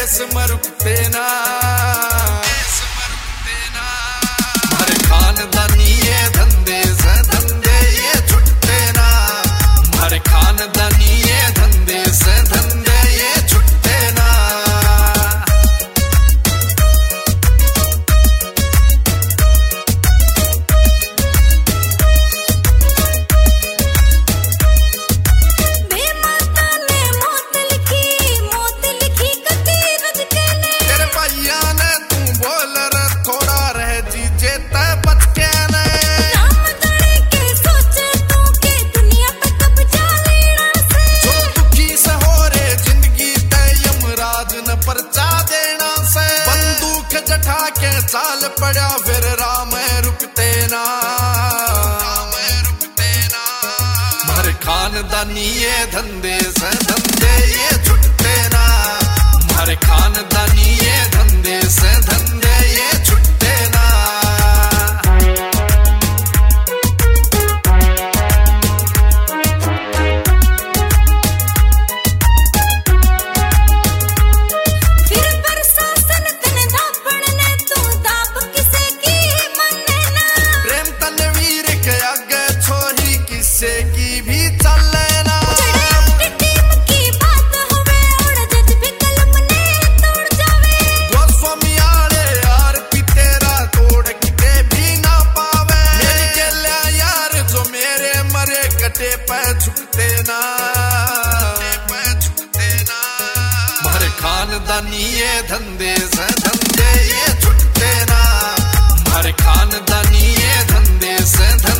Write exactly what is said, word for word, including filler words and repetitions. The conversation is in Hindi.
देश में रुकते ना, हर खानदानी ये धंधे से धंधे ये छुटते ना, हर खानदानी ये धंधे से धंधे ये छुटते ना। चाल पड़ा फिर राम रुकते ना, रुकते ना। हर खानदानी ये धंधे से धंधे ये छुटते ना, हर खानदानी ये धंधे से धंधे ये छुटते ना। की भी चले ना, की बात हुए और जज भी कलम ने तोड़ जावे, गोस्वामी आले यार की तेरा तोड़ किते भी ना पावे, मेरी गेल्या यार जो मेरे मरे कटे पे झुकते ना, पे झुकते ना। हर खानदानी ये धंधे से धंधे ये छुटते ना, हर खानदानी ये धंधे से धंधे